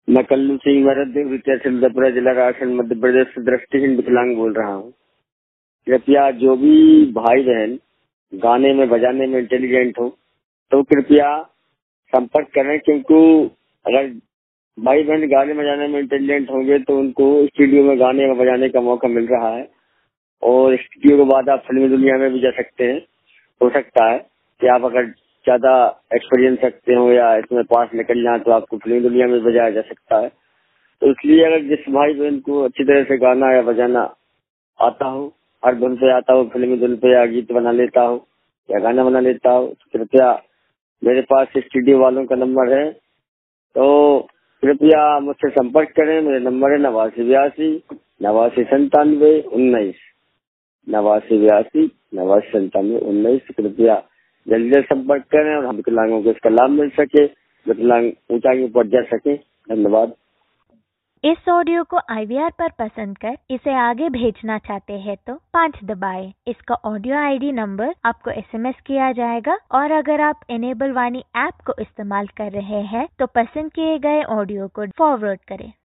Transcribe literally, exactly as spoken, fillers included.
मैं कल्लू सिंह भरत देव सिद्धपुरा जिला राशन मध्य प्रदेश से दृष्टिहीन विकलांग बोल रहा हूँ। कृपया जो भी भाई बहन गाने में बजाने में इंटेलिजेंट हो तो कृपया संपर्क करें, क्योंकि अगर भाई बहन गाने बजाने में इंटेलिजेंट होंगे तो उनको स्टूडियो में गाने में बजाने का मौका मिल रहा है और स्टूडियो के बाद आप फिल्मी दुनिया में भी जा सकते हैं। हो सकता है कि आप अगर ज्यादा एक्सपीरियंस रखते हो या इसमें पास निकल जाए तो आपको फिल्मी दुनिया में बजाया जा सकता है। तो इसलिए अगर जिस भाई बहन को अच्छी तरह से गाना या बजाना आता हो, हर धुन पे आता हो, फिल्मी धुन पे या गीत बना लेता हो या गाना बना लेता हो, तो कृपया मेरे पास स्टूडियो वालों का नंबर है, तो कृपया मुझसे संपर्क करें। मेरे नंबर है नवासी बयासी नवासी संतानवे उन्नीस नवासी बयासी नवासी संतानवे उन्नीस। कृपया जल्दी जल्द संपर्क करें और हम विकलांगों को इसका लाभ मिल सके, विकलांग ऊंचाइयों पर जा सके। धन्यवाद। इस ऑडियो को आई वी आर पर पसंद कर इसे आगे भेजना चाहते हैं तो पाँच दबाएं। इसका ऑडियो आई डी नंबर आपको एस एम एस किया जाएगा और अगर आप इनेबल वाणी ऐप को इस्तेमाल कर रहे हैं तो पसंद किए गए ऑडियो को फॉरवर्ड करें।